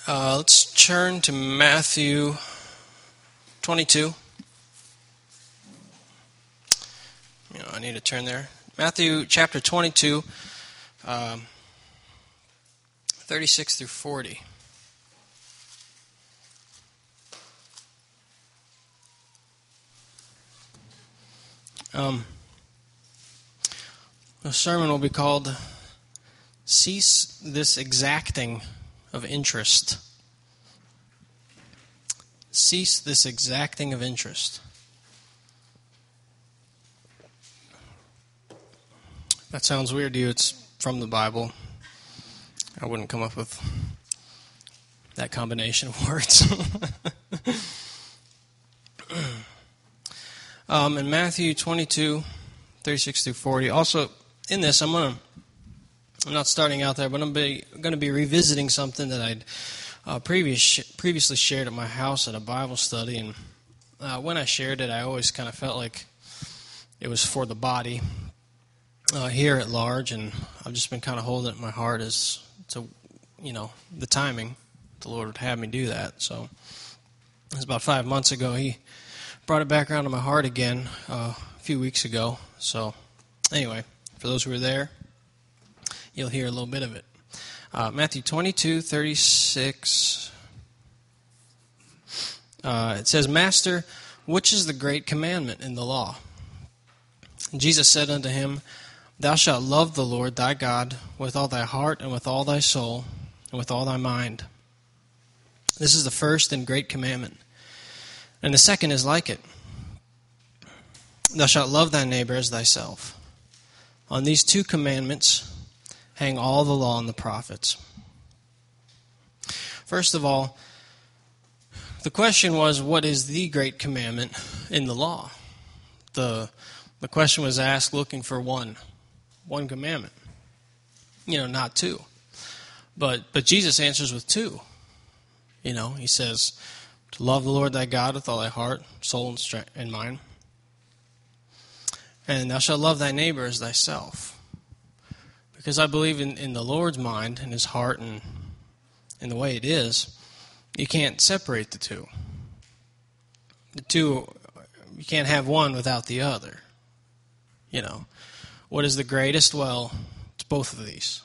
Let's turn to Matthew 22. I need to turn there. Matthew chapter 22, 36 through 40. The sermon will be called Cease This Exacting of Interest. Cease this exacting of interest. That sounds weird to you. It's from the Bible. I wouldn't come up with that combination of words. In Matthew 22, 36 through 40. Also, in this, I'm not starting out there, but I'm going to be revisiting something that I'd previously shared at my house at a Bible study. And when I shared it, I always kind of felt like it was for the body here at large, and I've just been kind of holding it in my heart as to, the timing the Lord would have me do that. So it was about 5 months ago. He brought it back around to my heart again a few weeks ago. So anyway, for those who were there, you'll hear a little bit of it. Matthew 22, 36. It says, Master, which is the great commandment in the law? And Jesus said unto him, Thou shalt love the Lord thy God with all thy heart and with all thy soul and with all thy mind. This is the first and great commandment. And the second is like it. Thou shalt love thy neighbor as thyself. On these two commandments hang all the law and the prophets. First of all, the question was, what is the great commandment in the law? The question was asked looking for one commandment. Not two. But Jesus answers with two. He says, to love the Lord thy God with all thy heart, soul, and strength, and mind. And thou shalt love thy neighbor as thyself. Because I believe in the Lord's mind and his heart and in the way it is, you can't separate the two. The two, you can't have one without the other. What is the greatest? Well, it's both of these.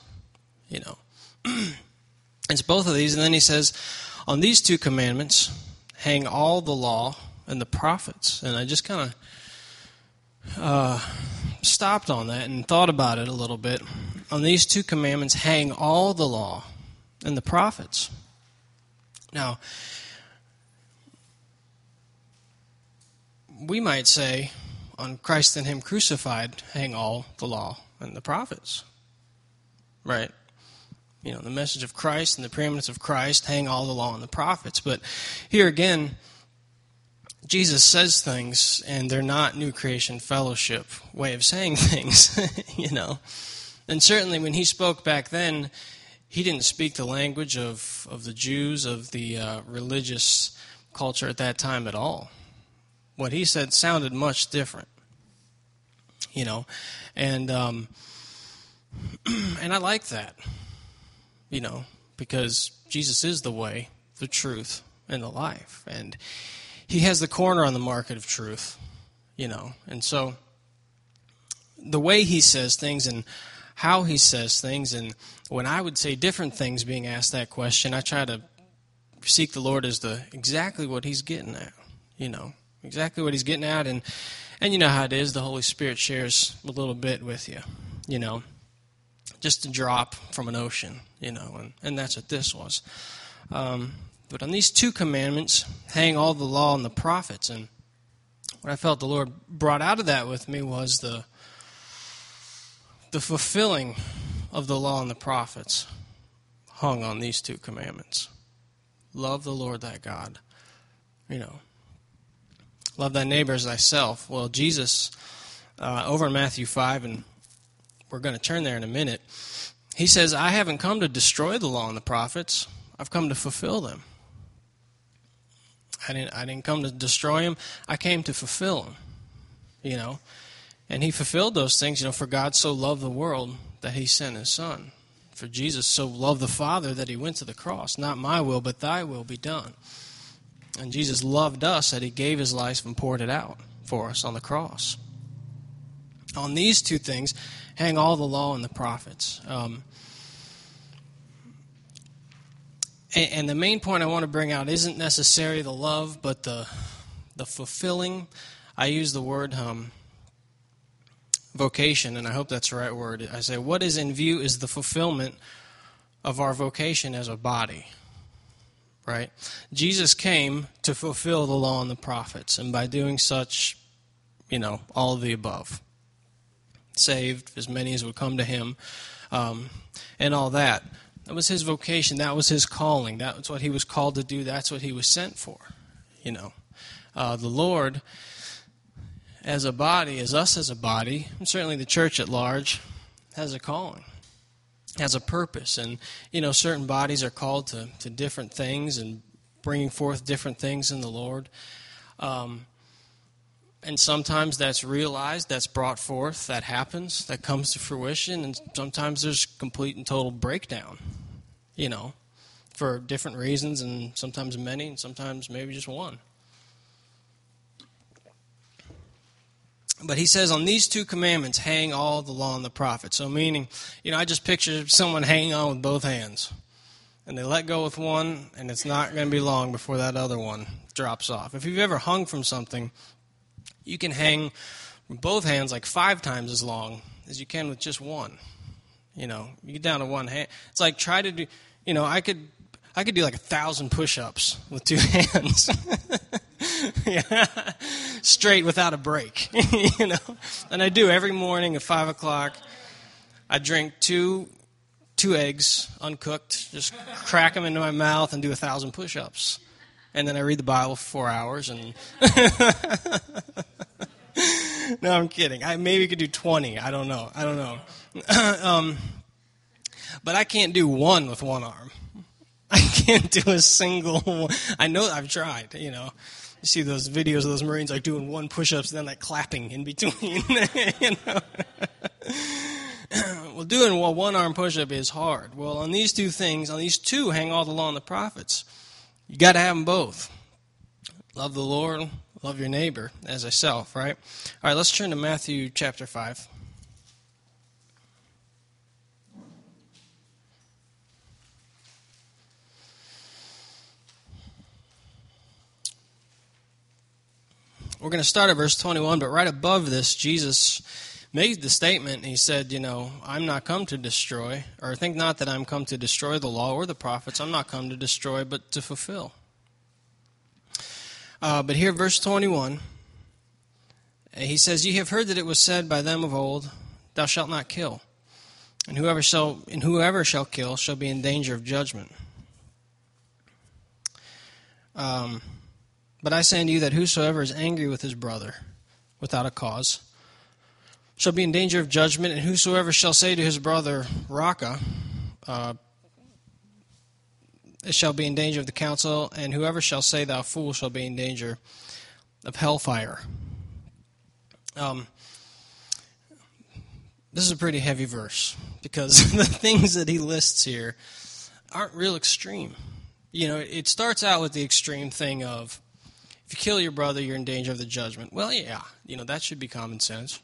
It's both of these. And then he says, on these two commandments hang all the law and the prophets. And I just kind of stopped on that and thought about it a little bit. On these two commandments hang all the law and the prophets. Now, we might say, on Christ and him crucified hang all the law and the prophets. Right? The message of Christ and the preeminence of Christ hang all the law and the prophets. But here again, Jesus says things, and they're not New Creation Fellowship way of saying things, And certainly when he spoke back then, he didn't speak the language of the Jews, of the religious culture at that time at all. What he said sounded much different, and I like that, because Jesus is the way, the truth, and the life, and he has the corner on the market of truth, and so the way he says things and how he says things, and when I would say different things being asked that question, I try to seek the Lord as to exactly what he's getting at, exactly what he's getting at, and you know how it is, the Holy Spirit shares a little bit with you, just a drop from an ocean, and that's what this was. But on these two commandments hang all the law and the prophets, and what I felt the Lord brought out of that with me was the fulfilling of the law and the prophets hung on these two commandments. Love the Lord thy God, Love thy neighbor as thyself. Well, Jesus, over in Matthew 5, and we're going to turn there in a minute, he says, I haven't come to destroy the law and the prophets. I've come to fulfill them. I didn't come to destroy them. I came to fulfill them, And he fulfilled those things, for God so loved the world that he sent his Son For Jesus so loved the Father that he went to the cross. Not my will, but thy will be done. And Jesus loved us that he gave his life and poured it out for us on the cross. On these two things hang all the law and the prophets. And the main point I want to bring out isn't necessarily the love, but the fulfilling. I use the word vocation, and I hope that's the right word. I say what is in view is the fulfillment of our vocation as a body. Right? Jesus came to fulfill the law and the prophets, and by doing such, all of the above. Saved as many as would come to him, and all that. That was his vocation. That was his calling. That's what he was called to do. That's what he was sent for. The Lord, as a body, as us as a body, and certainly the church at large, has a calling, has a purpose. And, certain bodies are called to different things and bringing forth different things in the Lord. And sometimes that's realized, that's brought forth, that happens, that comes to fruition, and sometimes there's complete and total breakdown, for different reasons, and sometimes many, and sometimes maybe just one. But he says, on these two commandments hang all the law and the prophets. So meaning, I just picture someone hanging on with both hands. And they let go with one, and it's not going to be long before that other one drops off. If you've ever hung from something, you can hang with both hands like 5 times as long as you can with just one. You get down to one hand. It's like try to do, I could do like 1,000 push-ups with 2 hands. Yeah. Straight without a break. And I do every morning at 5 o'clock. I drink two eggs, uncooked, just crack them into my mouth and do 1,000 push-ups. And then I read the Bible for 4 hours. And no, I'm kidding. I maybe could do 20. I don't know. But I can't do one with one arm. I can't do a single one. I know I've tried, You see those videos of those Marines like doing 1 push-ups and then like clapping in between. Well, doing a 1-arm push-up is hard. Well, on these two things, on these two hang all the law and the prophets. You got to have them both. Love the Lord, love your neighbor as thyself, right? All right, let's turn to Matthew chapter 5. We're going to start at verse 21, but right above this, Jesus made the statement, he said, I'm not come to destroy, or think not that I'm come to destroy the law or the prophets. I'm not come to destroy, but to fulfill. But here, verse 21, he says, Ye have heard that it was said by them of old, Thou shalt not kill, and whoever shall kill shall be in danger of judgment. But I say unto you that whosoever is angry with his brother without a cause shall be in danger of judgment, and whosoever shall say to his brother, Raca, shall be in danger of the council, and whoever shall say, Thou fool, shall be in danger of hellfire. This is a pretty heavy verse, because the things that he lists here aren't real extreme. It starts out with the extreme thing of, if you kill your brother, you're in danger of the judgment. Well, yeah, that should be common sense.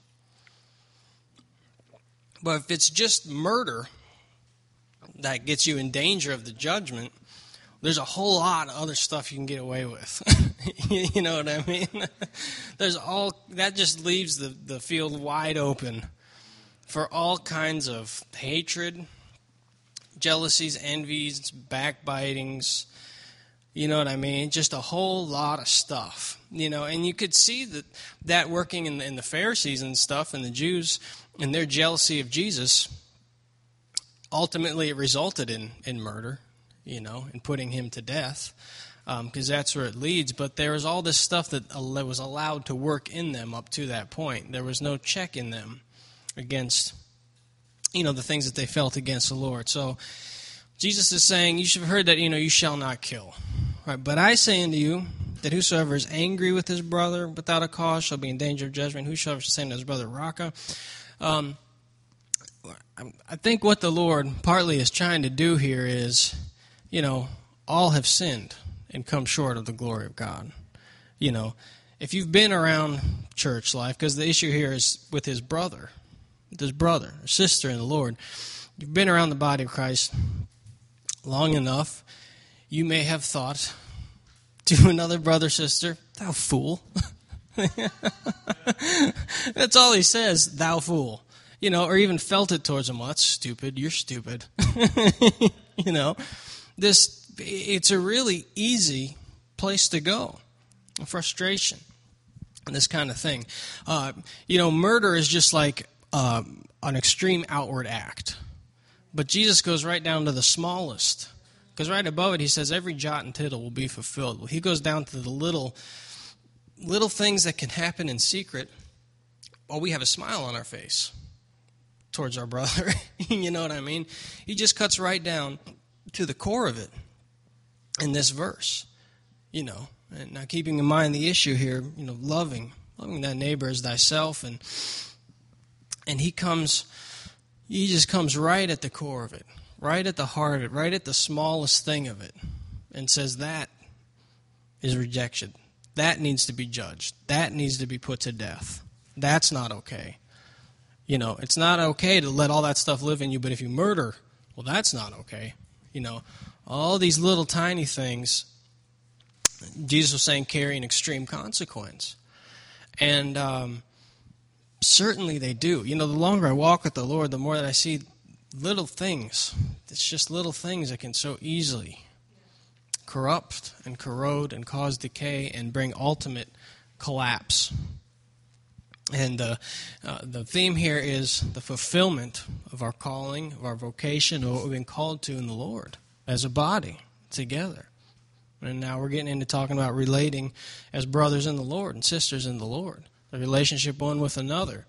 But if it's just murder that gets you in danger of the judgment, there's a whole lot of other stuff you can get away with. You know what I mean? That just leaves the field wide open for all kinds of hatred, jealousies, envies, backbitings. You know what I mean? Just a whole lot of stuff. And you could see that working in the Pharisees and stuff, and the Jews, and their jealousy of Jesus. Ultimately, it resulted in murder, and putting him to death, because that's where it leads. But there was all this stuff that was allowed to work in them up to that point. There was no check in them against, the things that they felt against the Lord. So Jesus is saying, you should have heard that, you shall not kill. Right? But I say unto you that whosoever is angry with his brother without a cause shall be in danger of judgment. Whosoever shall say unto his brother, Raca. I think what the Lord partly is trying to do here is, all have sinned and come short of the glory of God. If you've been around church life, because the issue here is with his brother or sister in the Lord, you've been around the body of Christ long enough, you may have thought to another brother, sister, thou fool. That's all he says, thou fool. Or even felt it towards him. Well, that's stupid. You're stupid. It's a really easy place to go. Frustration and this kind of thing. Murder is just like an extreme outward act. But Jesus goes right down to the smallest. Because right above it, he says, every jot and tittle will be fulfilled. Well, he goes down to the little things that can happen in secret while we have a smile on our face towards our brother. You know what I mean? He just cuts right down to the core of it in this verse. And now keeping in mind the issue here, loving thy neighbor as thyself, and he just comes right at the core of it, right at the heart of it, right at the smallest thing of it, and says that is rejection. That needs to be judged. That needs to be put to death. That's not okay. It's not okay to let all that stuff live in you, but if you murder, well, that's not okay. All these little tiny things, Jesus was saying, carry an extreme consequence. And certainly they do. The longer I walk with the Lord, the more that I see little things. It's just little things that can so easily corrupt and corrode and cause decay and bring ultimate collapse. And the theme here is the fulfillment of our calling, of our vocation, of what we've been called to in the Lord as a body together. And now we're getting into talking about relating as brothers in the Lord and sisters in the Lord, the relationship one with another.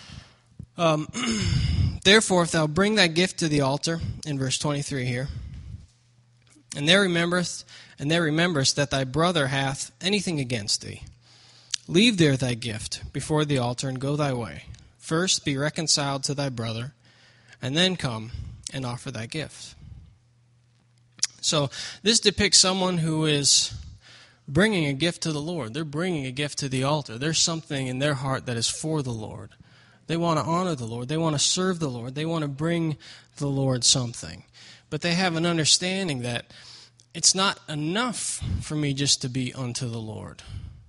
Therefore, if thou bring thy gift to the altar, in verse 23 here, and there rememberest that thy brother hath anything against thee, leave there thy gift before the altar and go thy way. First be reconciled to thy brother, and then come and offer thy gift. So this depicts someone who is bringing a gift to the Lord. They're bringing a gift to the altar. There's something in their heart that is for the Lord. They want to honor the Lord. They want to serve the Lord. They want to bring the Lord something. But they have an understanding that it's not enough for me just to be unto the Lord.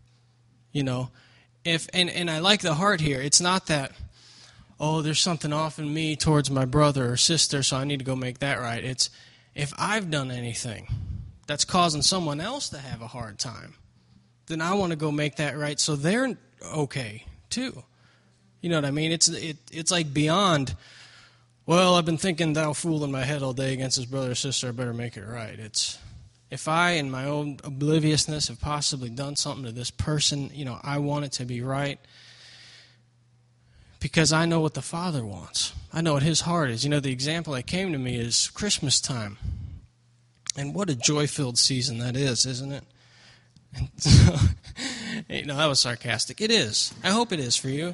And I like the heart here. It's not that, there's something off in me towards my brother or sister, so I need to go make that right. It's, if I've done anything that's causing someone else to have a hard time, then I want to go make that right so they're okay too. You know what I mean? It's like beyond, I've been thinking thou fool in my head all day against his brother or sister, I better make it right. It's, if I, in my own obliviousness, have possibly done something to this person, I want it to be right because I know what the Father wants. I know what his heart is. The example that came to me is Christmas time. And what a joy-filled season that is, isn't it? And so, that was sarcastic. It is. I hope it is for you.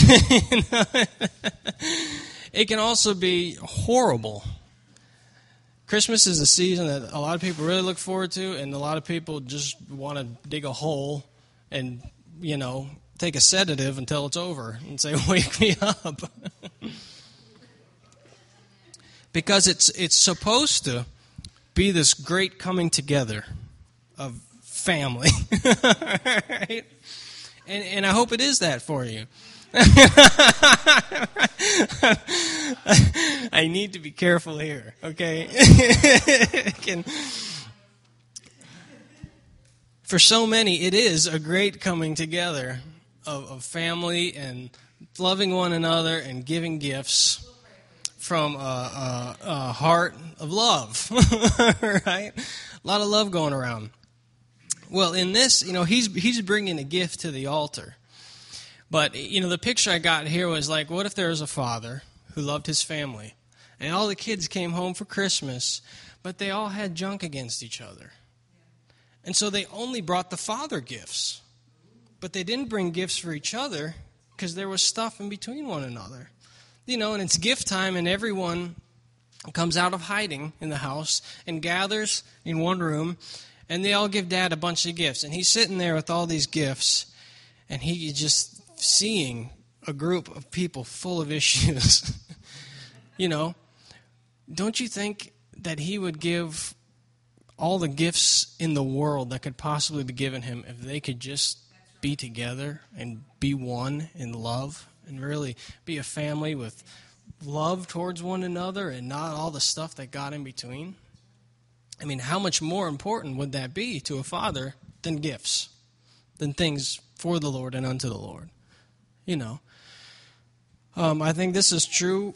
It can also be horrible. Christmas is a season that a lot of people really look forward to, and a lot of people just want to dig a hole and, take a sedative until it's over and say, wake me up. Because it's supposed to be this great coming together of family. Right? And I hope it is that for you. I need to be careful here, okay? For so many, it is a great coming together of family and loving one another and giving gifts from a heart of love, right? A lot of love going around. Well, in this, he's bringing a gift to the altar. But, the picture I got here was like, what if there was a father who loved his family, and all the kids came home for Christmas, but they all had junk against each other. And so they only brought the father gifts, but they didn't bring gifts for each other because there was stuff in between one another. And it's gift time, and everyone comes out of hiding in the house and gathers in one room, and they all give Dad a bunch of gifts. And he's sitting there with all these gifts, and he's just seeing a group of people full of issues. Don't you think that he would give all the gifts in the world that could possibly be given him if they could just be together and be one in love and really be a family with love towards one another and not all the stuff that got in between? I mean, how much more important would that be to a father than gifts, than things for the Lord and unto the Lord? I think this is true,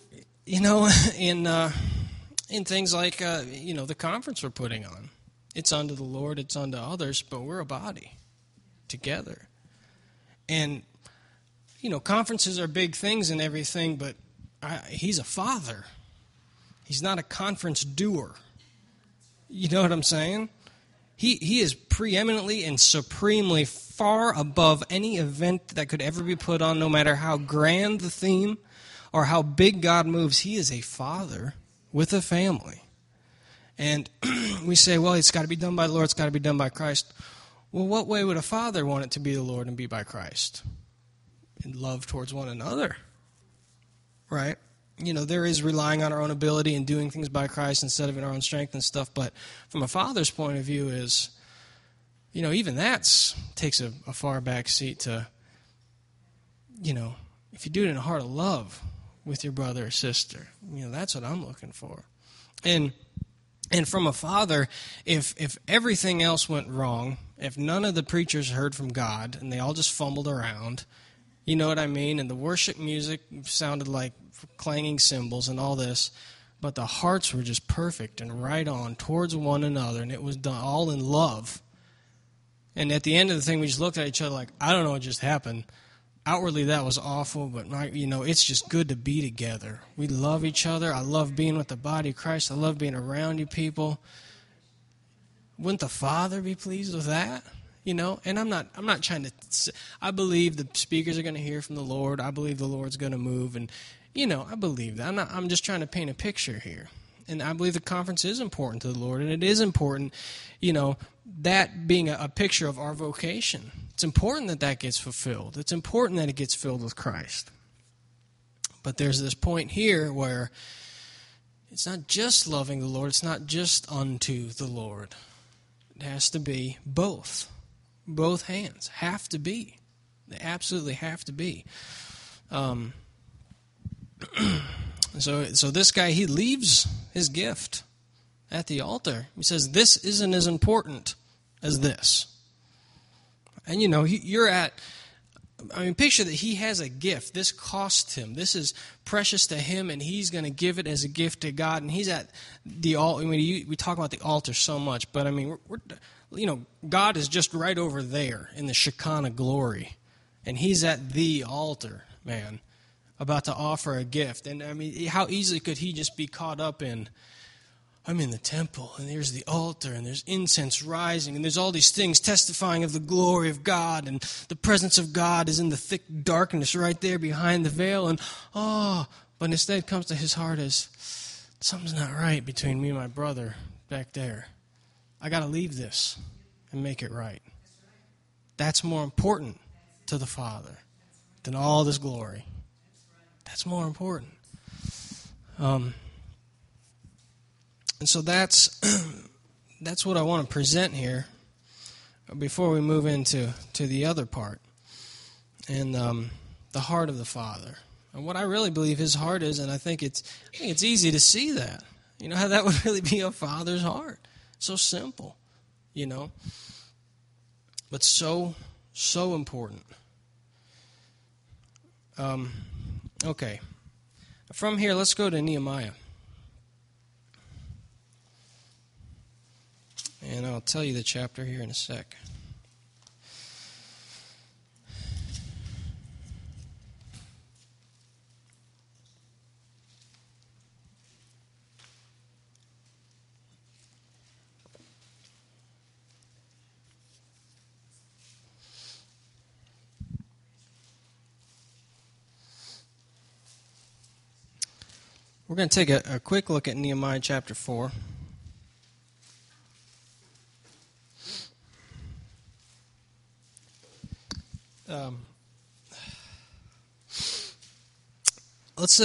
in things like, the conference we're putting on. It's unto the Lord, it's unto others, but we're a body together. And, conferences are big things and everything, but he's a father. He's not a conference doer. You know what I'm saying? He is preeminently and supremely far above any event that could ever be put on, no matter how grand the theme or how big God moves. He is a father with a family. And we say, well, it's got to be done by the Lord, it's got to be done by Christ. Well, what way would a father want it to be the Lord and be by Christ? In love towards one another, right? There is relying on our own ability and doing things by Christ instead of in our own strength and stuff, but from a father's point of view is, even that takes a far back seat to, if you do it in a heart of love with your brother or sister, that's what I'm looking for. And from a father, if everything else went wrong, if none of the preachers heard from God and they all just fumbled around, you know what I mean? And the worship music sounded like clanging cymbals and all this, but the hearts were just perfect and right on towards one another, and it was done all in love. And at the end of the thing, we just looked at each other like, I don't know what just happened. Outwardly, that was awful, but it's just good to be together. We love each other. I love being with the body of Christ. I love being around you people. Wouldn't the Father be pleased with that? And I'm not trying to. I believe the speakers are going to hear from the Lord. I believe the Lord's going to move, and I believe that. I'm just trying to paint a picture here, and I believe the conference is important to the Lord, and it is important, that being a picture of our vocation. It's important that gets fulfilled. It's important that it gets filled with Christ. But there's this point here where it's not just loving the Lord. It's not just unto the Lord. It has to be both. Both hands have to be. They absolutely have to be. So this guy, he leaves his gift at the altar. He says, this isn't as important as this. And picture that he has a gift. This cost him. This is precious to him, and he's going to give it as a gift to God. And he's at the altar. We talk about the altar so much, but God is just right over there in the Shekinah glory, and he's at the altar, man, about to offer a gift. And how easily could he just be caught up in, I'm in the temple, and there's the altar, and there's incense rising, and there's all these things testifying of the glory of God, and the presence of God is in the thick darkness right there behind the veil, and but instead comes to his heart as, something's not right between me and my brother back there. I got to leave this and make it right. That's more important to the Father than all this glory. That's more important. And so that's what I want to present here before we move into the other part, and the heart of the Father, and what I really believe His heart is. And I think it's easy to see that. How that would really be a father's heart. So simple, but so important. Okay, from here, let's go to Nehemiah. And I'll tell you the chapter here in a sec. We're going to take a quick look at Nehemiah chapter 4. Let's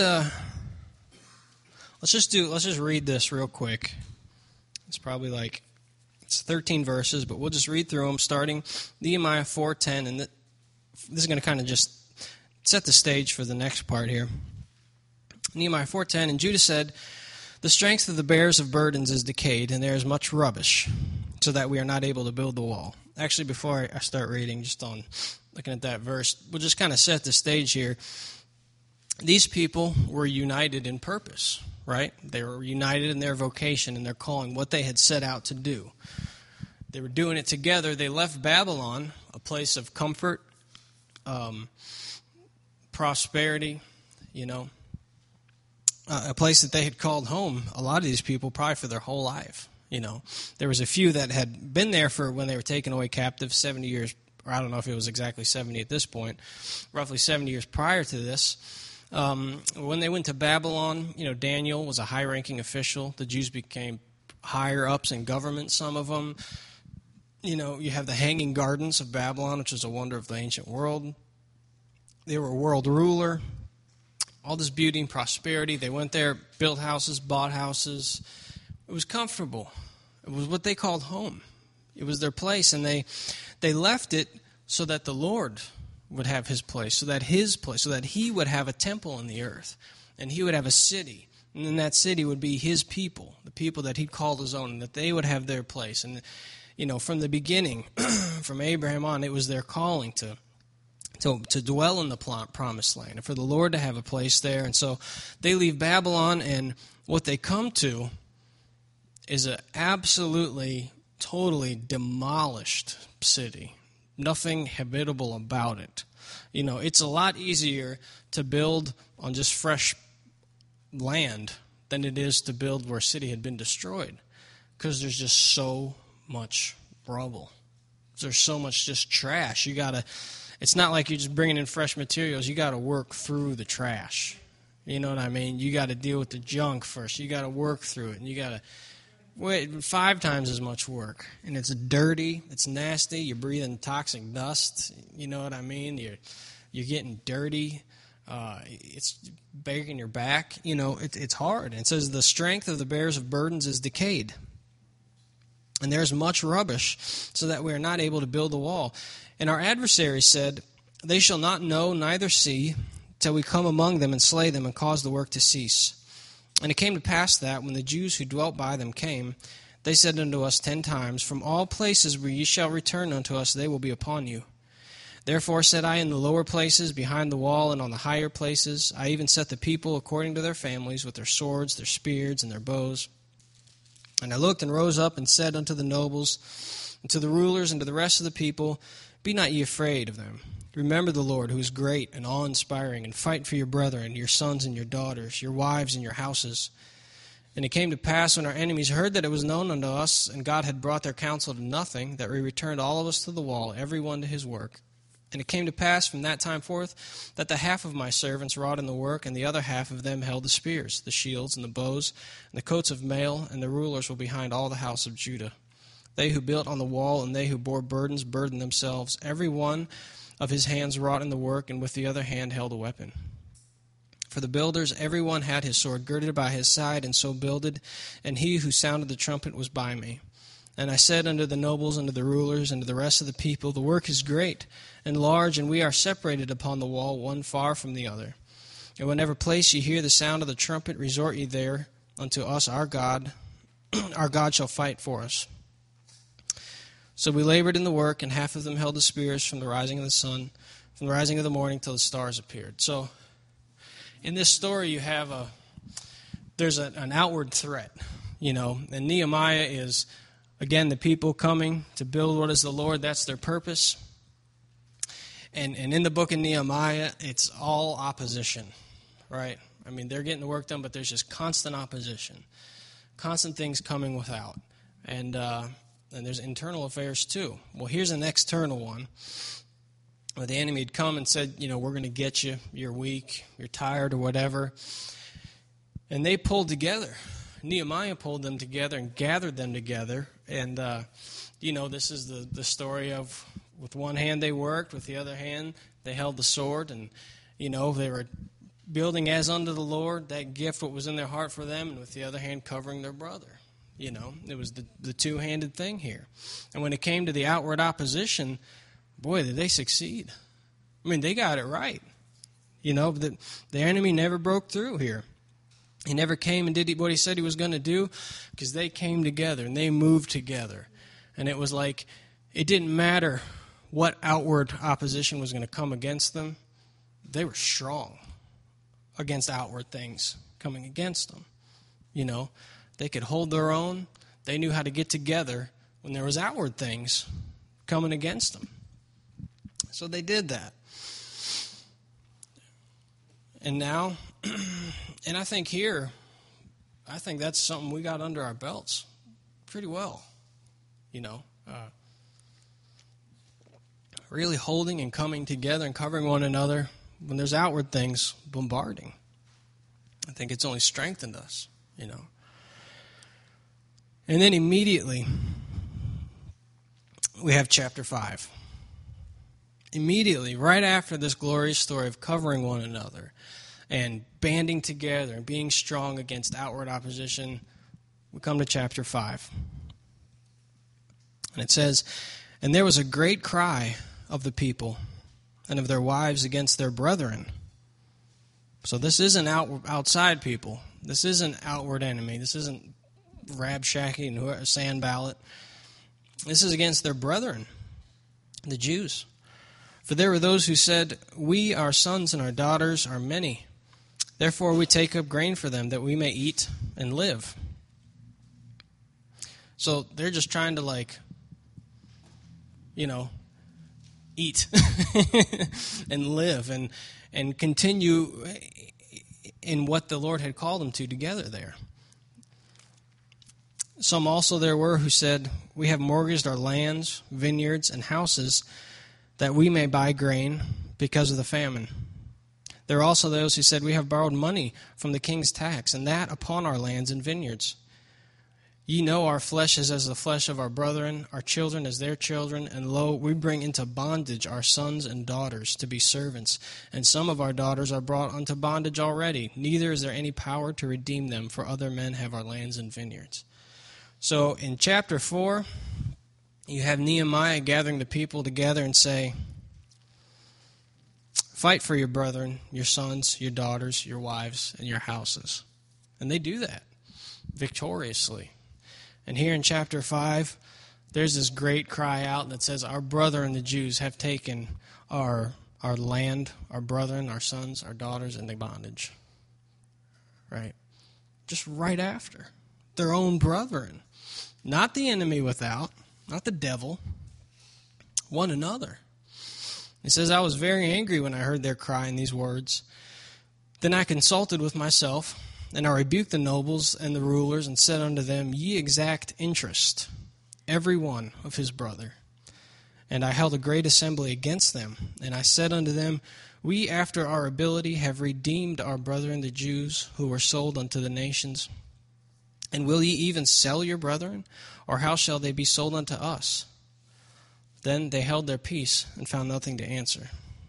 just read this real quick. It's probably it's 13 verses, but we'll just read through them, starting Nehemiah 4:10, and this is going to kind of just set the stage for the next part here. Nehemiah 4:10, and Judah said, "The strength of the bearers of burdens is decayed, and there is much rubbish, so that we are not able to build the wall." Actually, before I start reading, just on looking at that verse, we'll just kind of set the stage here. These people were united in purpose, right? They were united in their vocation and their calling, what they had set out to do. They were doing it together. They left Babylon, a place of comfort, prosperity, a place that they had called home, a lot of these people, probably for their whole life. There was a few that had been there for when they were taken away captive 70 years, or I don't know if it was exactly 70 at this point, roughly 70 years prior to this. When they went to Babylon, Daniel was a high-ranking official. The Jews became higher-ups in government, some of them. You have the Hanging Gardens of Babylon, which is a wonder of the ancient world. They were a world ruler. All this beauty and prosperity. They went there, built houses, bought houses. It was comfortable. It was what they called home. It was their place, and they left it so that the Lord would have his place, so that he would have a temple in the earth, and he would have a city, and then that city would be his people, the people that he'd called his own, and that they would have their place. And from the beginning, from Abraham on, it was their calling to dwell in the promised land, and for the Lord to have a place there. And so they leave Babylon, and what they come to is an absolutely, totally demolished city. Nothing habitable about it. It's a lot easier to build on just fresh land than it is to build where a city had been destroyed, because there's just so much rubble. There's so much just trash. It's not like you're just bringing in fresh materials. You got to work through the trash. You know what I mean? You got to deal with the junk first. You got to work through it, and you got to wait 5 times as much work. And it's dirty. It's nasty. You're breathing toxic dust. You know what I mean? You're getting dirty. It's breaking your back. It's hard. And it says the strength of the bearers of burdens is decayed, and there's much rubbish, so that we are not able to build the wall. And our adversary said, "They shall not know, neither see, till we come among them and slay them and cause the work to cease." And it came to pass that, when the Jews who dwelt by them came, they said unto us 10 times, "From all places where ye shall return unto us, they will be upon you." Therefore said I, in the lower places, behind the wall, and on the higher places, I even set the people according to their families, with their swords, their spears, and their bows. And I looked and rose up and said unto the nobles, and to the rulers, and to the rest of the people, "Be not ye afraid of them. Remember the Lord, who is great and awe-inspiring, and fight for your brethren, your sons and your daughters, your wives and your houses." And it came to pass, when our enemies heard that it was known unto us, and God had brought their counsel to nothing, that we returned all of us to the wall, every one to his work. And it came to pass from that time forth, that the half of my servants wrought in the work, and the other half of them held the spears, the shields, and the bows, and the coats of mail, and the rulers were behind all the house of Judah. They who built on the wall, and they who bore burdens, burdened themselves. Every one of his hands wrought in the work, and with the other hand held a weapon. For the builders, every one had his sword girded by his side, and so builded, and he who sounded the trumpet was by me. And I said unto the nobles, and to the rulers, and to the rest of the people, "The work is great and large, and we are separated upon the wall, one far from the other. And whenever place ye hear the sound of the trumpet, resort ye there unto us, our God. Our God shall fight for us." So we labored in the work, and half of them held the spears from the rising of the sun, from the rising of the morning till the stars appeared. So in this story, you have there's an outward threat, and Nehemiah is, again, the people coming to build what is the Lord. That's their purpose. And in the book of Nehemiah, it's all opposition, right? I mean, they're getting the work done, but there's just constant opposition, constant things coming without. And there's internal affairs too. Well, here's an external one, where the enemy had come and said, we're going to get you. You're weak. You're tired or whatever. And they pulled together. Nehemiah pulled them together and gathered them together. And, this is the story of with one hand they worked, with the other hand they held the sword. And, they were building as unto the Lord, that gift, what was in their heart for them, and with the other hand covering their brother. It was the two-handed thing here. And when it came to the outward opposition, boy, did they succeed. I mean, they got it right. The enemy never broke through here. He never came and did what he said he was going to do, because they came together and they moved together. And it was like it didn't matter what outward opposition was going to come against them. They were strong against outward things coming against them. They could hold their own. They knew how to get together when there was outward things coming against them. So they did that. And now, and I think that's something we got under our belts pretty well, really holding and coming together and covering one another when there's outward things bombarding. I think it's only strengthened us, And then immediately, we have chapter 5. Immediately, right after this glorious story of covering one another and banding together and being strong against outward opposition, we come to chapter 5. And it says, "And there was a great cry of the people and of their wives against their brethren." So this isn't outside people. This isn't outward enemy. This isn't Rabshakeh and Sanballat. This is against their brethren, the Jews. "For there were those who said, 'We, our sons and our daughters, are many. Therefore we take up grain for them, that we may eat and live.'" So they're just trying to eat and live and continue in what the Lord had called them to together there. "Some also there were who said, 'We have mortgaged our lands, vineyards, and houses, that we may buy grain because of the famine.' There are also those who said, 'We have borrowed money from the king's tax, and that upon our lands and vineyards. Ye know our flesh is as the flesh of our brethren, our children as their children, and lo, we bring into bondage our sons and daughters to be servants, and some of our daughters are brought unto bondage already. Neither is there any power to redeem them, for other men have our lands and vineyards.'" So in chapter 4, you have Nehemiah gathering the people together and say, "Fight for your brethren, your sons, your daughters, your wives, and your houses." And they do that victoriously. And here in chapter 5, there's this great cry out that says, "Our brethren, the Jews, have taken our land, our brethren, our sons, our daughters, into bondage." Right? Just right after. Their own brethren. Not the enemy without, not the devil, one another. It says, "I was very angry when I heard their cry in these words. Then I consulted with myself, and I rebuked the nobles and the rulers, and said unto them, Ye exact interest, every one of his brother. And I held a great assembly against them. And I said unto them, We after our ability have redeemed our brethren the Jews, who were sold unto the nations. And will ye even sell your brethren? Or how shall they be sold unto us? Then they held their peace and found nothing to answer."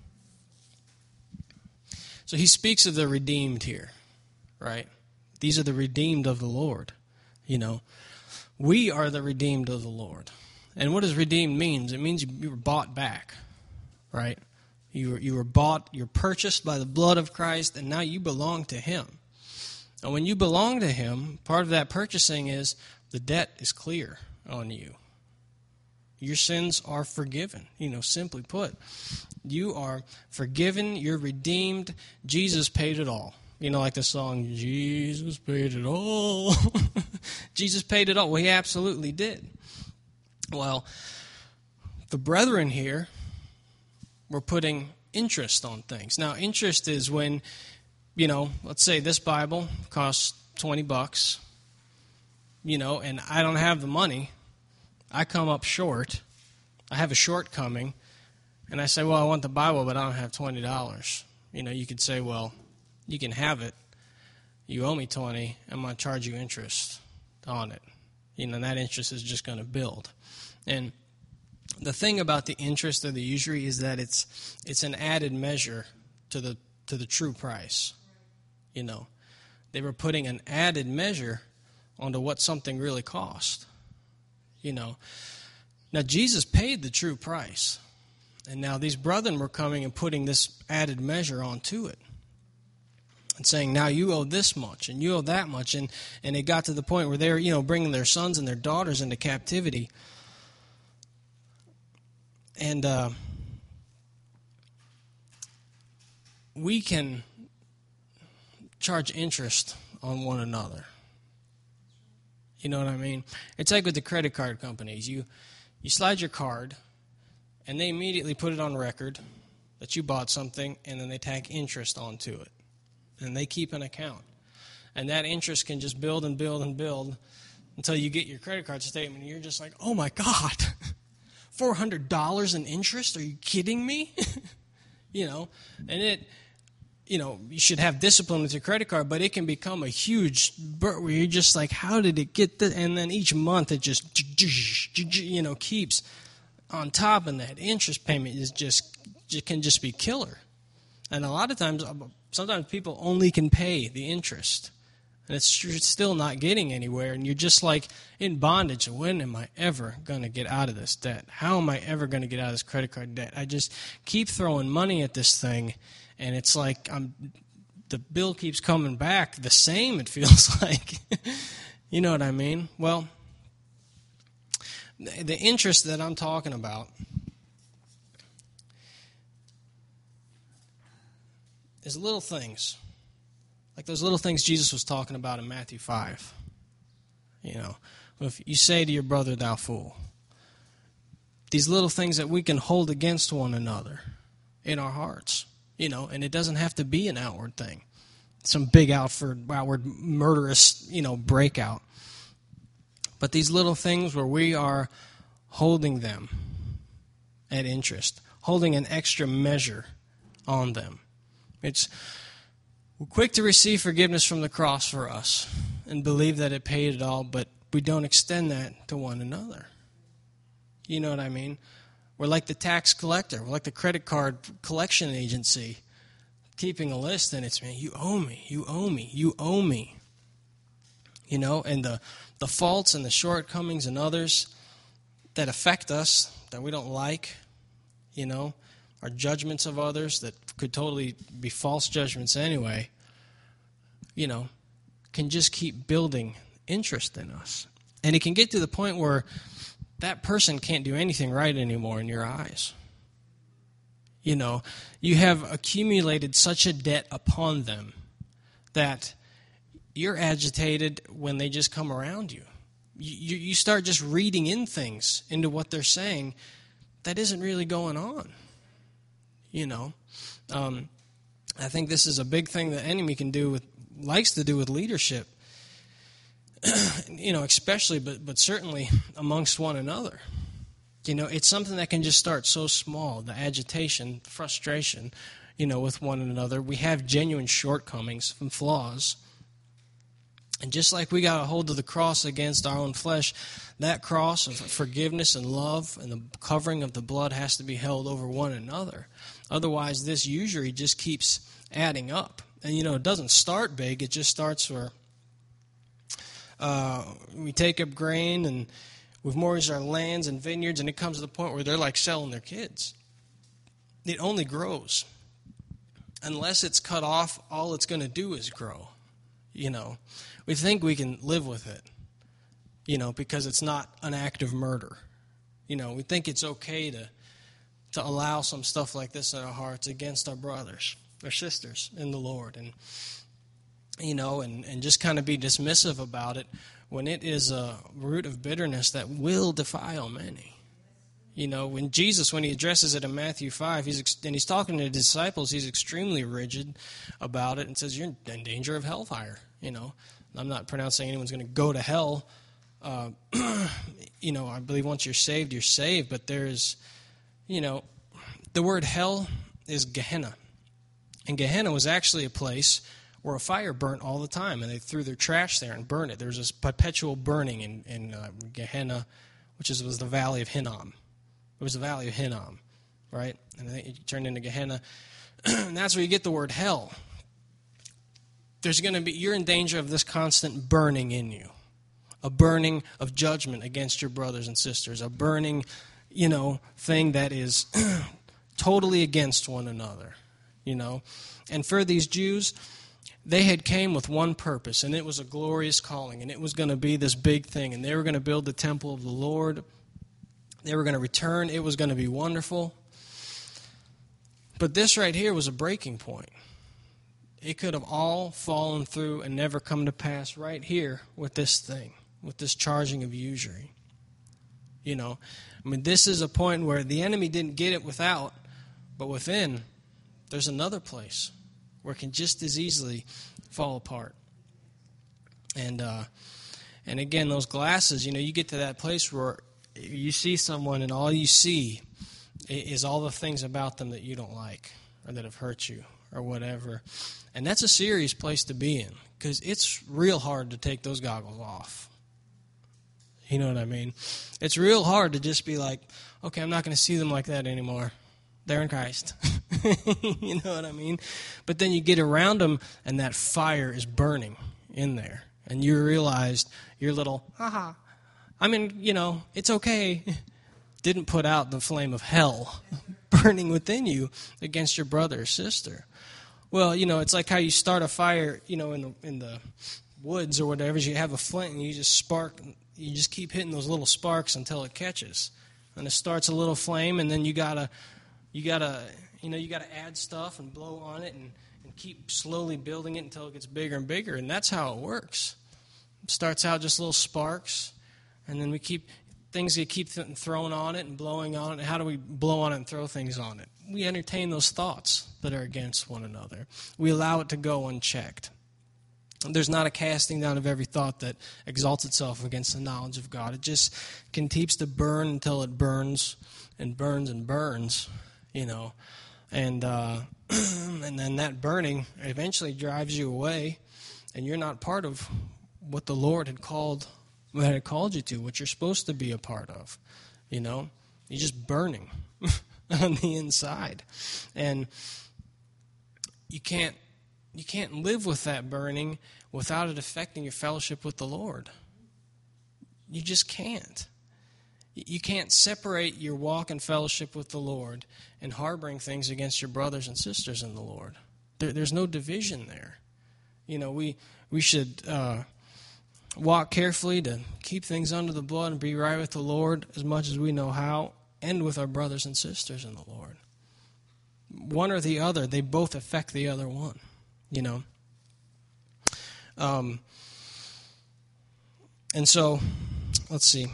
So he speaks of the redeemed here, right? These are the redeemed of the Lord. We are the redeemed of the Lord. And what does redeemed mean? It means you were bought back, right? You were bought, you're purchased by the blood of Christ, and now you belong to Him. And when you belong to Him, part of that purchasing is the debt is clear on you. Your sins are forgiven. Simply put, you are forgiven, you're redeemed. Jesus paid it all. Like the song, "Jesus paid it all." Jesus paid it all. Well, He absolutely did. Well, the brethren here were putting interest on things. Now, interest is when, let's say this Bible costs $20, and I don't have the money. I come up short. I have a shortcoming, and I say, well, I want the Bible, but I don't have $20. You could say, well, you can have it, you owe me 20, I'm going to charge you interest on it. And that interest is just going to build. And the thing about the interest or the usury is that it's an added measure to the true price. They were putting an added measure onto what something really cost. Now Jesus paid the true price, and now these brethren were coming and putting this added measure onto it and saying, now you owe this much and you owe that much, and it got to the point where they're bringing their sons and their daughters into captivity. And we can charge interest on one another. You know what I mean? It's like with the credit card companies. You slide your card, and they immediately put it on record that you bought something, and then they tack interest onto it. And they keep an account. And that interest can just build and build and build until you get your credit card statement, and you're just like, oh my God, $400 in interest? Are you kidding me? And you should have discipline with your credit card, but it can become a huge where you're just like, how did it get this? And then each month it just, keeps on top, and that interest payment can just be killer. And a lot of times, sometimes people only can pay the interest, and it's still not getting anywhere, and you're just like in bondage. When am I ever going to get out of this debt? How am I ever going to get out of this credit card debt? I just keep throwing money at this thing, and it's like the bill keeps coming back the same, it feels like. You know what I mean? Well, the interest that I'm talking about is little things, like those little things Jesus was talking about in Matthew 5. If you say to your brother, thou fool, these little things that we can hold against one another in our hearts, and it doesn't have to be an outward thing, some big outward murderous, breakout. But these little things where we are holding them at interest, holding an extra measure on them. We're quick to receive forgiveness from the cross for us and believe that it paid it all, but we don't extend that to one another. You know what I mean? We're like the tax collector. We're like the credit card collection agency, keeping a list, and it's, man, you owe me, you owe me, you owe me. And the faults and the shortcomings and others that affect us, that we don't like, our judgments of others that could totally be false judgments anyway, can just keep building interest in us. And it can get to the point where that person can't do anything right anymore in your eyes. You have accumulated such a debt upon them that you're agitated when they just come around you. You start just reading in things into what they're saying that isn't really going on. I think this is a big thing the enemy likes to do with leadership, especially, but certainly amongst one another. It's something that can just start so small, the agitation, frustration, with one another. We have genuine shortcomings and flaws. And just like we got a hold of the cross against our own flesh, that cross of forgiveness and love and the covering of the blood has to be held over one another. Otherwise, this usury just keeps adding up. And, it doesn't start big. It just starts where we take up grain and we've mortgaged our lands and vineyards, and it comes to the point where they're like selling their kids. It only grows. Unless it's cut off, all it's going to do is grow. We think we can live with it, because it's not an act of murder. We think it's okay to allow some stuff like this in our hearts against our brothers or sisters in the Lord, and just kind of be dismissive about it when it is a root of bitterness that will defile many. When Jesus, when he addresses it in Matthew 5, he's talking to the disciples, he's extremely rigid about it and says, you're in danger of hellfire. I'm not pronouncing anyone's going to go to hell. I believe once you're saved, but there's, the word hell is Gehenna. And Gehenna was actually a place where a fire burnt all the time, and they threw their trash there and burned it. There was this perpetual burning in Gehenna, which was the valley of Hinnom. It was the valley of Hinnom, right? And then it turned into Gehenna. And that's where you get the word hell. You're in danger of this constant burning in you. A burning of judgment against your brothers and sisters. A burning, thing that is totally against one another, And for these Jews, they had came with one purpose, and it was a glorious calling, and it was going to be this big thing, and they were going to build the temple of the Lord. They were going to return. It was going to be wonderful. But this right here was a breaking point. It could have all fallen through and never come to pass right here with this thing, with this charging of usury. This is a point where the enemy didn't get it without, but within, there's another place where it can just as easily fall apart. And again, those glasses, you get to that place where you see someone and all you see is all the things about them that you don't like or that have hurt you or whatever. And that's a serious place to be in because it's real hard to take those goggles off. You know what I mean? It's real hard to just be like, okay, I'm not going to see them like that anymore. They're in Christ. You know what I mean? But then you get around them, and that fire is burning in there. And you realized your little, it's okay, didn't put out the flame of hell burning within you against your brother or sister. Well, it's like how you start a fire, in the woods or whatever. You have a flint, and you just keep hitting those little sparks until it catches. And it starts a little flame, and then you gotta add stuff and blow on it and keep slowly building it until it gets bigger and bigger. And that's how it works. It starts out just little sparks, and then things get keep thrown on it and blowing on it. How do we blow on it and throw things on it? We entertain those thoughts that are against one another. We allow it to go unchecked. There's not a casting down of every thought that exalts itself against the knowledge of God. It just continues to burn until it burns and burns and burns, and and then that burning eventually drives you away, and you're not part of what the Lord had called you to, what you're supposed to be a part of. You're just burning on the inside, and you can't live with that burning without it affecting your fellowship with the Lord. You just can't. You can't separate your walk and fellowship with the Lord and harboring things against your brothers and sisters in the Lord. There's no division there. We should walk carefully to keep things under the blood and be right with the Lord as much as we know how, and with our brothers and sisters in the Lord. One or the other, they both affect the other one. And so, let's see.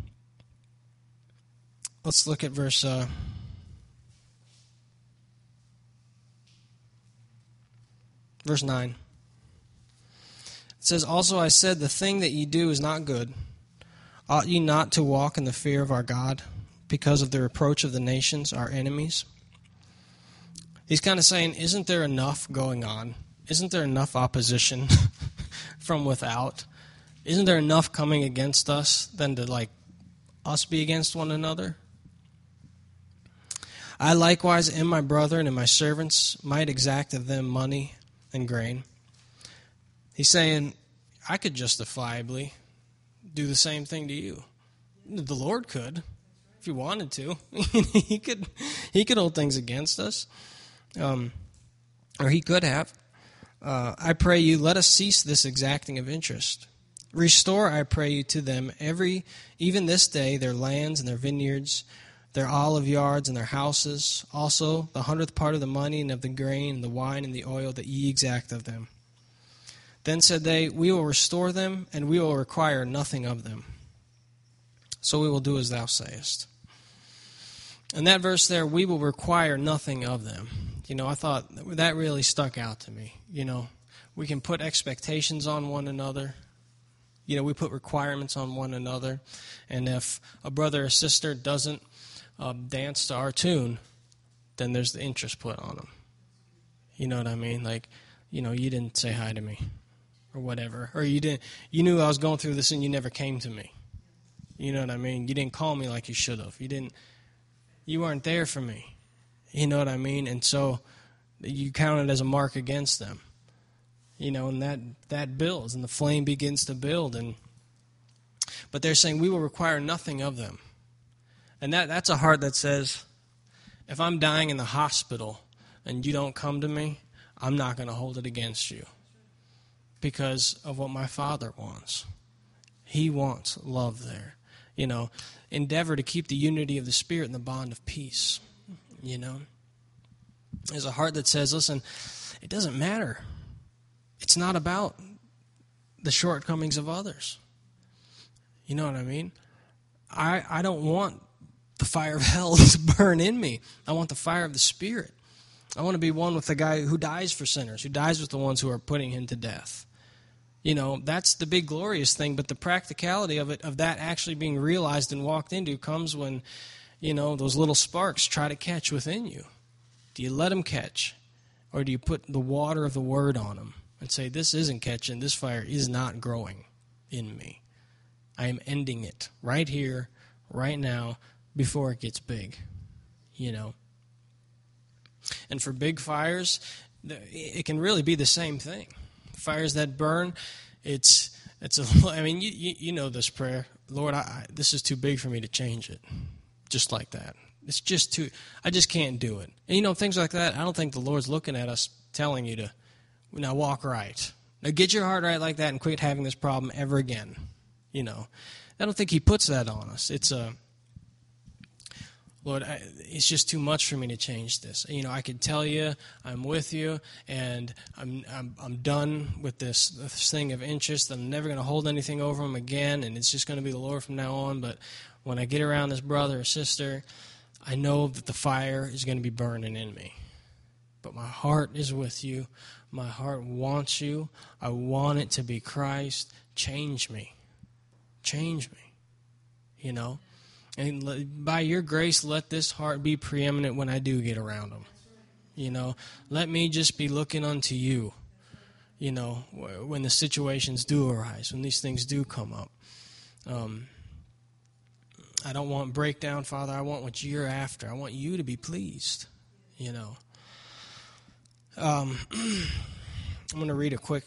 Let's look at verse 9. It says, "Also I said, the thing that ye do is not good. Ought ye not to walk in the fear of our God, because of the reproach of the nations, our enemies?" He's kind of saying, isn't there enough going on? Isn't there enough opposition from without? Isn't there enough coming against us than to, us be against one another? "I likewise and my brethren and my servants might exact of them money and grain." He's saying, I could justifiably do the same thing to you. The Lord could, if he wanted to. He could hold things against us. Or he could have. "I pray you, let us cease this exacting of interest. Restore, I pray you, to them even this day their lands and their vineyards, their olive yards and their houses, also the 100th part of the money and of the grain and the wine and the oil that ye exact of them. Then said they, We will restore them, and we will require nothing of them. So we will do as thou sayest." And that verse there, we will require nothing of them. I thought that really stuck out to me. We can put expectations on one another. We put requirements on one another. And if a brother or sister doesn't dance to our tune, then there's the interest put on them. You know what I mean? you didn't say hi to me or whatever. Or you knew I was going through this and you never came to me. You know what I mean? You didn't call me like you should have. You weren't there for me. You know what I mean? And so you count it as a mark against them. And that builds, and the flame begins to build. But they're saying, we will require nothing of them. And that's a heart that says, if I'm dying in the hospital and you don't come to me, I'm not going to hold it against you because of what my Father wants. He wants love there. Endeavor to keep the unity of the Spirit and the bond of peace. There's a heart that says, listen, it doesn't matter. It's not about the shortcomings of others. You know what I mean? I don't want the fire of hell to burn in me. I want the fire of the Spirit. I want to be one with the guy who dies for sinners, who dies with the ones who are putting him to death. That's the big glorious thing, but the practicality of that actually being realized and walked into comes when, those little sparks try to catch within you. Do you let them catch? Or do you put the water of the Word on them and say, this isn't catching, this fire is not growing in me. I am ending it right here, right now, before it gets big, And for big fires, it can really be the same thing. Fires that burn, you know this prayer. Lord, this is too big for me to change it. Just like that. It's just I just can't do it. And things like that, I don't think the Lord's looking at us telling you to, now walk right. Now get your heart right like that and quit having this problem ever again. I don't think he puts that on us. It's Lord, it's just too much for me to change this. I could tell you I'm with you, and I'm done with this thing of interest. I'm never going to hold anything over him again, and it's just going to be the Lord from now on. But when I get around this brother or sister, I know that the fire is going to be burning in me. But my heart is with you. My heart wants you. I want it to be Christ. Change me. Change me. And by your grace, let this heart be preeminent when I do get around them. Let me just be looking unto you, when the situations do arise, when these things do come up. I don't want breakdown, Father. I want what you're after. I want you to be pleased, I'm going to read a quick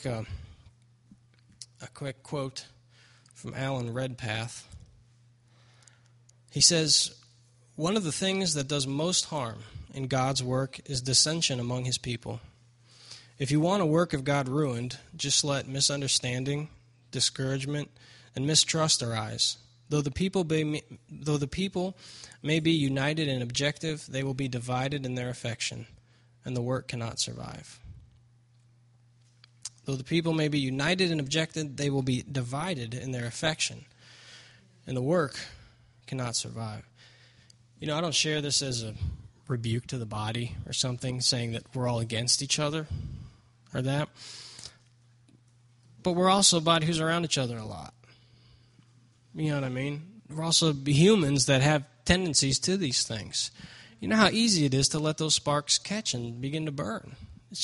quote from Alan Redpath. He says, one of the things that does most harm in God's work is dissension among his people. If you want a work of God ruined, just let misunderstanding, discouragement, and mistrust arise. Though the people may be united in objective, they will be divided in their affection, and the work cannot survive. Though the people may be united in objective, they will be divided in their affection, and the work cannot survive. I don't share this as a rebuke to the body or something, saying that we're all against each other or that. But we're also a body who's around each other a lot. You know what I mean? We're also humans that have tendencies to these things. You know how easy it is to let those sparks catch and begin to burn.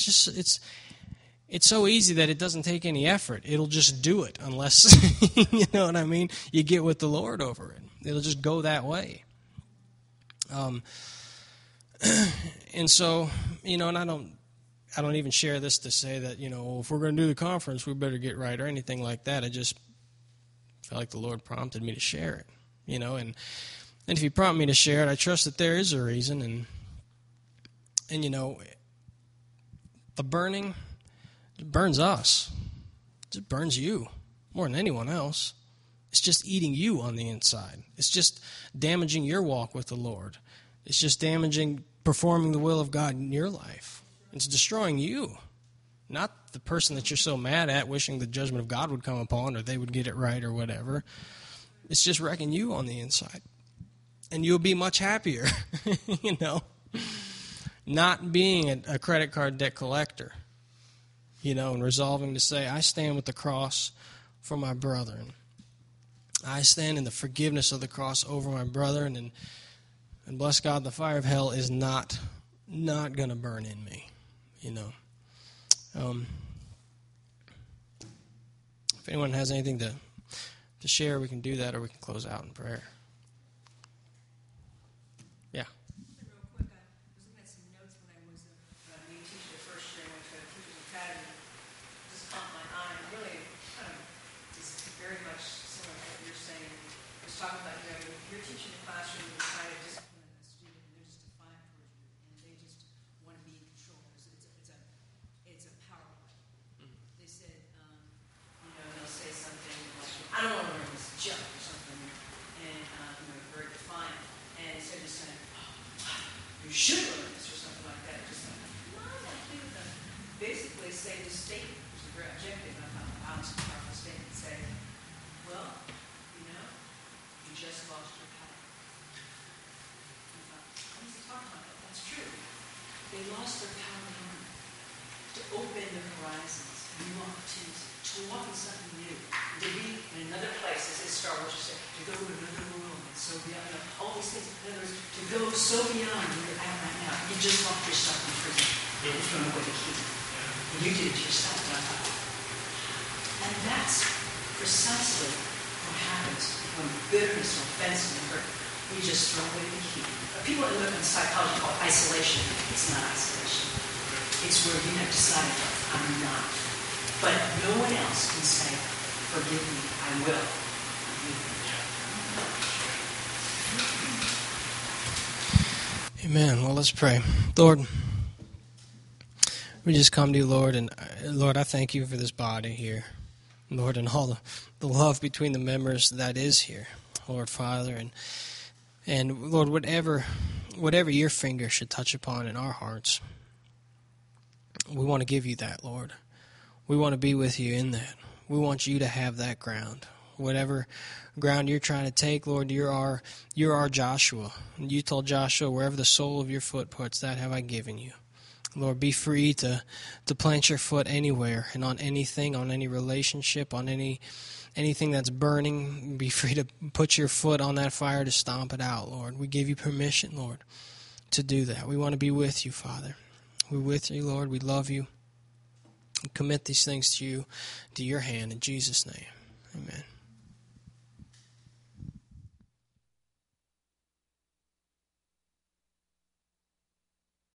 It's so easy that it doesn't take any effort. It'll just do it unless, you know what I mean, you get with the Lord over it. It'll just go that way. And so, and I don't even share this to say that, if we're going to do the conference, we better get right or anything like that. I just felt like the Lord prompted me to share it, and if he prompted me to share it, I trust that there is a reason, and the burning, it burns us. It just burns you more than anyone else. It's just eating you on the inside. It's just damaging your walk with the Lord. It's just damaging performing the will of God in your life. It's destroying you, not the person that you're so mad at, wishing the judgment of God would come upon or they would get it right or whatever. It's just wrecking you on the inside. And you'll be much happier, not being a credit card debt collector, and resolving to say, I stand with the cross for my brethren. I stand in the forgiveness of the cross over my brethren, and bless God, the fire of hell is not going to burn in me, If anyone has anything to share, we can do that, or we can close out in prayer. Yeah. Real quick, I was looking at some notes when I was a new teacher the first year. I went to a teacher's academy. Just caught my eye. And really, kind of, is very much similar to what you're saying. I was talking about, you're teaching the classroom, you're trying to discipline a student, and they're just defiant towards you, and they just want to be in control. It's a power play. They said, they'll say something like, I don't want to learn this junk or something, and very defiant. And instead of just saying, you should learn this or something like that, just like, no, I think basically say the statement, which is very objective. I thought, wow, it's a powerful statement. Say, well, you just lost your power. I thought, what is he talking about? That's true. They lost their power to open their horizons, new opportunities, to walk in something new, to be in another place, as Star Wars said, to go to another world, and so beyond, all these things. In other words, to go so beyond where you're at right now. You just locked yourself in prison. You thrown away the key. And you did it yourself, and I thought, and that's precisely what happens when bitterness or offense and hurt. You just throw away the key. People in psychology call it isolation. It's not isolation. It's where you have decided, I'm not. But no one else can say, forgive me, I will. Amen. Well, let's pray. Lord, we just come to you, Lord, and Lord, I thank you for this body here. Lord, and all the love between the members that is here, Lord, Father, and Lord, whatever your finger should touch upon in our hearts, we want to give you that, Lord. We want to be with you in that. We want you to have that ground. Whatever ground you're trying to take, Lord, you're our Joshua. You told Joshua, wherever the sole of your foot puts, that have I given you. Lord, be free to plant your foot anywhere and on anything, on any relationship, on anything that's burning. Be free to put your foot on that fire to stomp it out, Lord. We give you permission, Lord, to do that. We want to be with you, Father. We're with you, Lord. We love you. We commit these things to you, to your hand, in Jesus' name. Amen.